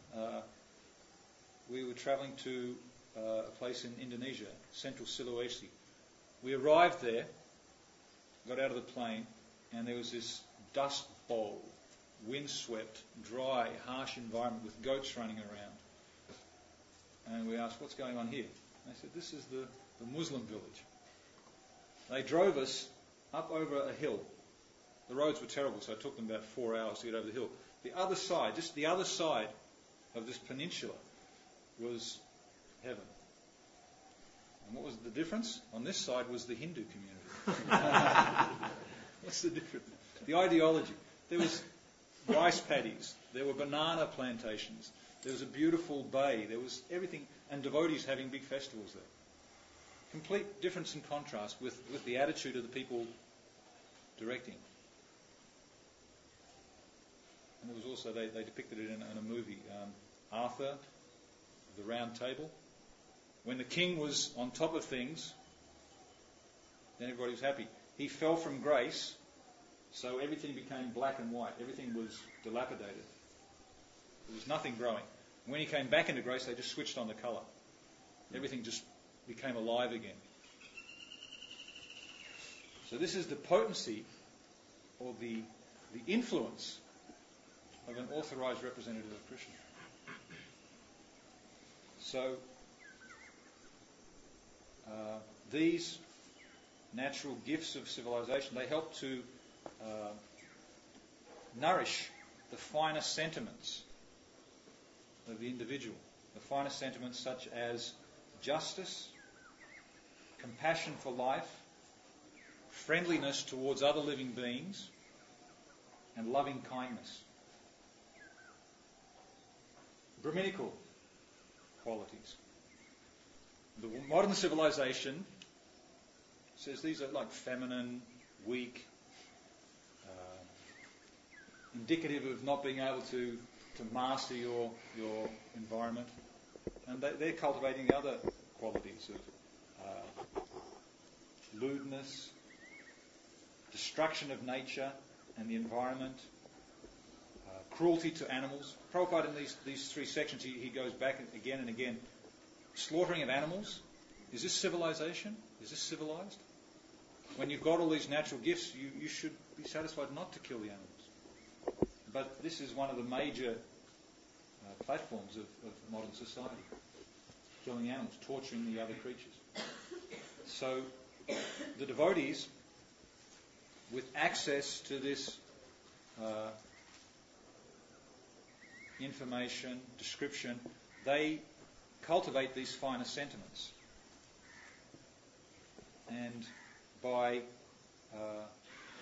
We were travelling to a place in Indonesia, Central Sulawesi. We arrived there, got out of the plane, and there was this dust bowl, windswept, dry, harsh environment with goats running around. And we asked, what's going on here? They said, this is the Muslim village. They drove us up over a hill. The roads were terrible, so it took them about 4 hours to get over the hill. The other side, just the other side of this peninsula was heaven. And what was the difference? On this side was the Hindu community. What's the difference? The ideology. There was rice paddies. There were banana plantations. There was a beautiful bay. There was everything. And devotees having big festivals there. Complete difference in contrast with the attitude of the people directing. And there was also, they depicted it in a movie, Arthur, the Round Table. When the king was on top of things, then everybody was happy. He fell from grace, so everything became black and white. Everything was dilapidated. There was nothing growing. When he came back into grace, they just switched on the colour. Everything just became alive again. So this is the potency or the influence of an authorized representative of Krishna. So these natural gifts of civilization, they help to nourish the finer sentiments of the individual. The finer sentiments such as justice, compassion for life, friendliness towards other living beings, and loving kindness. Brahminical qualities. The modern civilization says these are like feminine, weak, indicative of not being able to master your environment. And they're cultivating the other qualities of lewdness, destruction of nature and the environment, cruelty to animals. Prabhupada in these three sections, he goes back again and again. Slaughtering of animals, is this civilization? Is this civilized? When you've got all these natural gifts, you should be satisfied not to kill the animals. But this is one of the major platforms of modern society. Killing animals, torturing the other creatures. So the devotees, with access to this information, description, they cultivate these finer sentiments. And by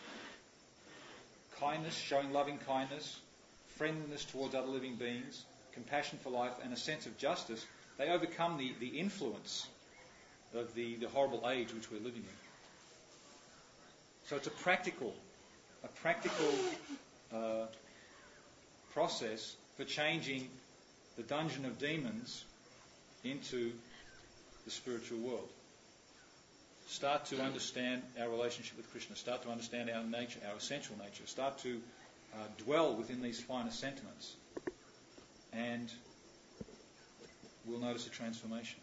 kindness, showing loving kindness, friendliness towards other living beings, compassion for life and a sense of justice, they overcome the influence of the horrible age which we're living in. So it's a practical process for changing the dungeon of demons into the spiritual world. Start to understand our relationship with Krishna. Start to understand our nature, our essential nature. Start to dwell within these finer sentiments, and we'll notice a transformation.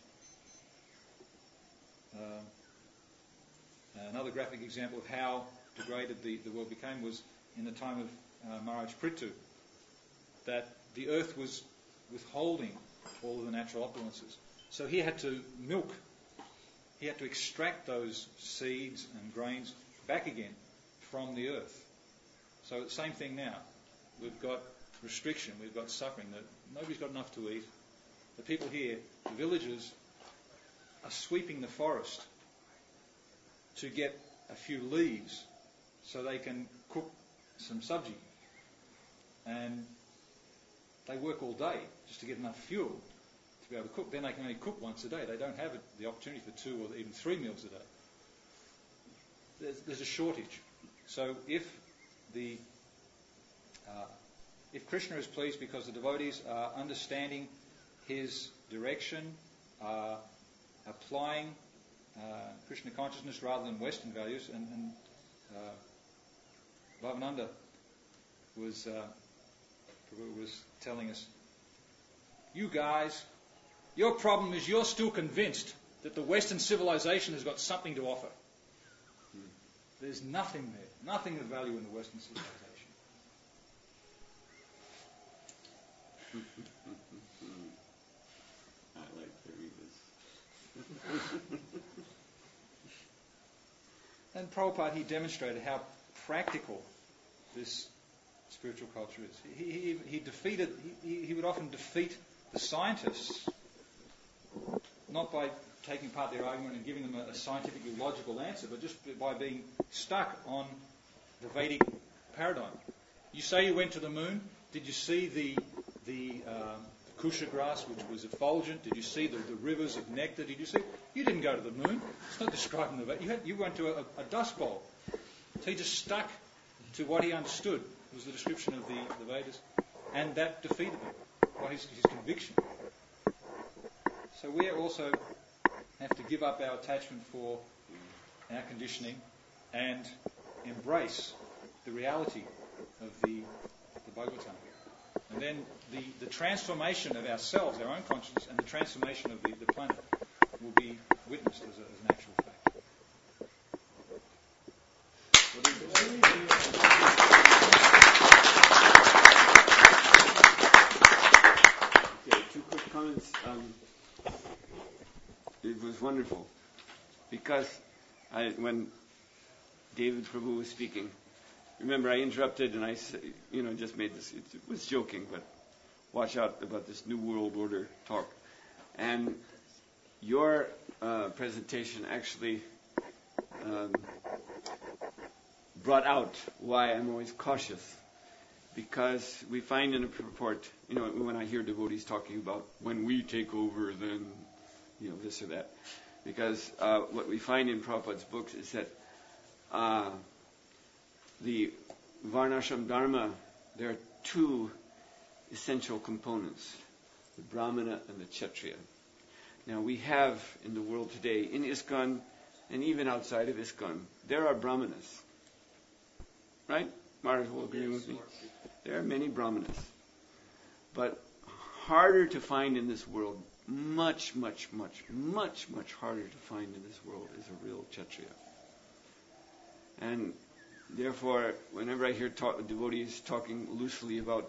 Another graphic example of how degraded the world became was in the time of Maharaj Prithu, that the earth was withholding all of the natural opulences. So he had to milk, he had to extract those seeds and grains back again from the earth. So the same thing now. We've got restriction, we've got suffering, that nobody's got enough to eat. The people here, the villagers, are sweeping the forest to get a few leaves so they can cook some sabji. And they work all day just to get enough fuel to be able to cook. Then they can only cook once a day. They don't have the opportunity for 2 or even 3 meals a day. There's a shortage. So if Krishna is pleased because the devotees are understanding his direction, applying Krishna consciousness rather than Western values, and Bhavananda was telling us, you guys, your problem is you're still convinced that the Western civilization has got something to offer. There's nothing there, nothing of value in the Western civilization. I like to read this. And Prabhupada, he demonstrated how practical this spiritual culture is. He would often defeat the scientists, not by taking part in their argument and giving them a scientifically logical answer, but just by being stuck on the Vedic paradigm. You say you went to the moon. Did you see the kusha grass, which was effulgent? Did you see the rivers of nectar? Did you see? You didn't go to the moon. It's not describing the Veda. You went to a dust bowl. So he just stuck to what he understood was the description of the Vedas, and that defeated him by his conviction. So we also have to give up our attachment for our conditioning and embrace the reality of the Bhagavatam. And then the transformation of ourselves, our own consciousness, and the transformation of the planet will be witnessed as an actual fact. Okay, 2 quick comments. It was wonderful because when David Prabhu was speaking, remember I interrupted and I just made this, it was joking, but watch out about this New World Order talk. And your presentation actually brought out why I'm always cautious. Because we find in a purport, when I hear devotees talking about when we take over, then, this or that. Because what we find in Prabhupada's books is that the Varnashram Dharma, there are 2 essential components, the Brahmana and the Kshatriya. Now we have in the world today, in ISKCON, and even outside of ISKCON, there are Brahmanas. Right? Maharaj will agree with me. There are many Brahmanas. But harder to find in this world, much, much, much, much, much harder to find in this world is a real Kshatriya. And therefore, whenever I hear devotees talking loosely about,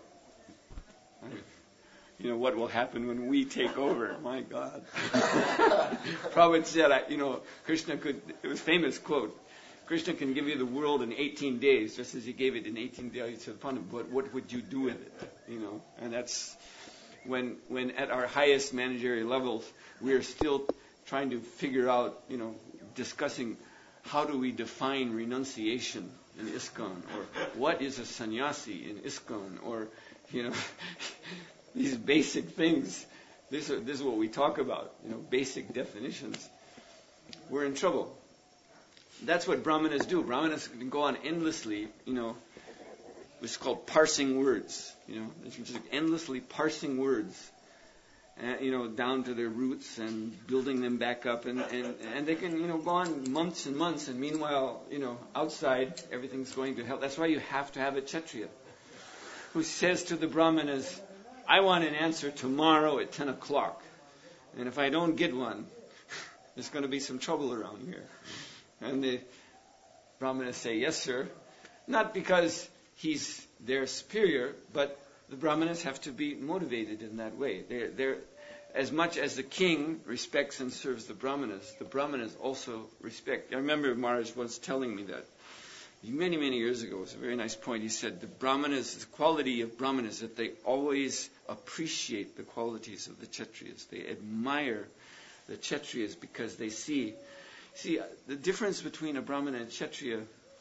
what will happen when we take over, my God. Prabhupada said, Krishna it was a famous quote, Krishna can give you the world in 18 days, just as he gave it in 18 days to Pandava, but what would you do with it? And that's when at our highest managerial levels, we are still trying to figure out, discussing how do we define renunciation in ISKCON, or what is a sannyasi in ISKCON, or, these basic things. This is what we talk about, basic definitions. We're in trouble. That's what Brahmanas do. Brahmanas can go on endlessly, it's called parsing words. Just endlessly parsing words, down to their roots and building them back up, and they can, go on months and months, and meanwhile, outside everything's going to hell. That's why you have to have a Kshatriya who says to the Brahmanas, I want an answer tomorrow at 10 o'clock. And if I don't get one, there's going to be some trouble around here. And the Brahmanas say, yes, sir. Not because he's their superior, but the Brahmanas have to be motivated in that way. They're as much as the king respects and serves the Brahmanas also respect. I remember Maharaj once telling me that. Many, many years ago, it was a very nice point. He said the quality of Brahmanas, that they always appreciate the qualities of the Kshatriyas. They admire the Kshatriyas because they see the difference between a Brahmana and Kshatriya.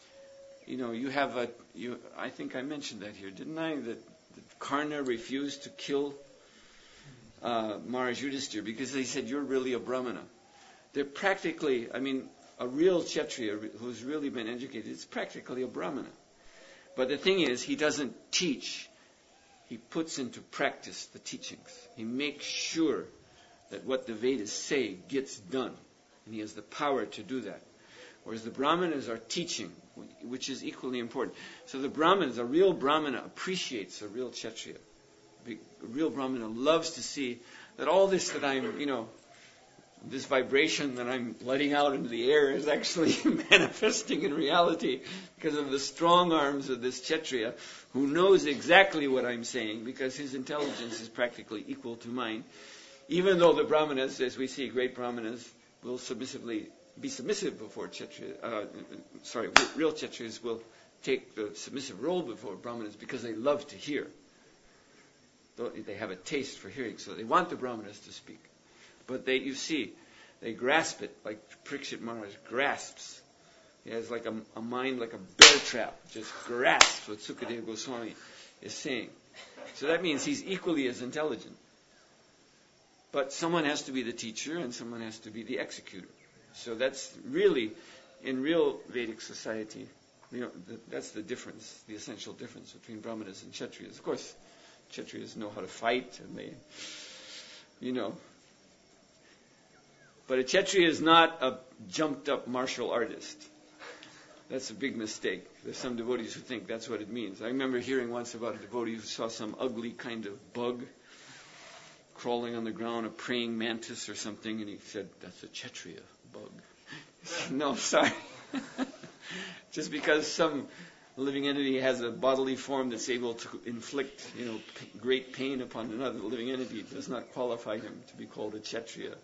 I think I mentioned that here, didn't I? That Karna refused to kill Maharaj Yudhisthira because they said, you're really a Brahmana. They're practically, a real Kshatriya who's really been educated is practically a Brahmana. But the thing is, he doesn't teach. He puts into practice the teachings. He makes sure that what the Vedas say gets done. And he has the power to do that. Whereas the Brahmanas are teaching, which is equally important. So the Brahmanas, a real Brahmana appreciates a real Kshatriya. A real Brahmana loves to see that all this that I'm, this vibration that I'm letting out into the air is actually manifesting in reality because of the strong arms of this Kshatriya who knows exactly what I'm saying because his intelligence is practically equal to mine. Even though the Brahmanas, as we see, great Brahmanas, will be submissive before Kshatriya. Real Kshatriyas will take the submissive role before Brahmanas because they love to hear. They have a taste for hearing, so they want the Brahmanas to speak. But they grasp it like Parikshit Maharaj grasps. He has like a mind like a bear trap, just grasps what Sukadeva Goswami is saying. So that means he's equally as intelligent. But someone has to be the teacher and someone has to be the executor. So that's really, in real Vedic society, that's the difference, the essential difference between Brahmanas and Kshatriyas. Of course, Kshatriyas know how to fight and they, But a Kshatriya is not a jumped-up martial artist. That's a big mistake. There's some devotees who think that's what it means. I remember hearing once about a devotee who saw some ugly kind of bug crawling on the ground, a praying mantis or something, and he said, that's a Kshatriya bug. No, sorry. Just because some living entity has a bodily form that's able to inflict, great pain upon another living entity does not qualify him to be called a Kshatriya.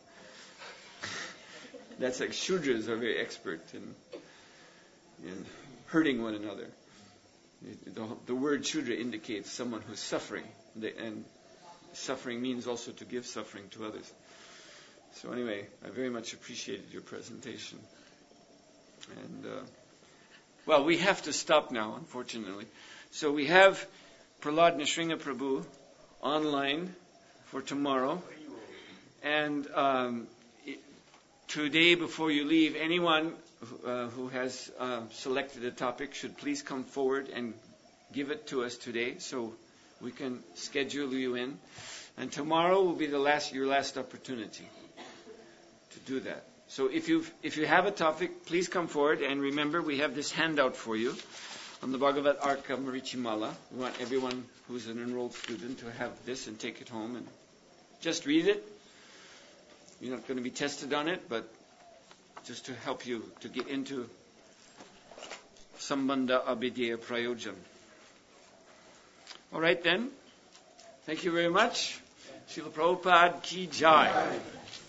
That's like Shudras are very expert in hurting one another. The word Shudra indicates someone who's suffering, and suffering means also to give suffering to others. So anyway, I very much appreciated your presentation. And we have to stop now, unfortunately. So we have Prahlad Nrsinga Prabhu online for tomorrow. And today, before you leave, anyone who has selected a topic should please come forward and give it to us today so we can schedule you in. And tomorrow will be your last opportunity to do that. So if you have a topic, please come forward. And remember, we have this handout for you on the Bhagavad Arka Marichimala. We want everyone who's an enrolled student to have this and take it home and just read it. You're not going to be tested on it, but just to help you to get into Sambandha Abhideya Prayojan. All right then. Thank you very much. Srila Prabhupada Ki Jai.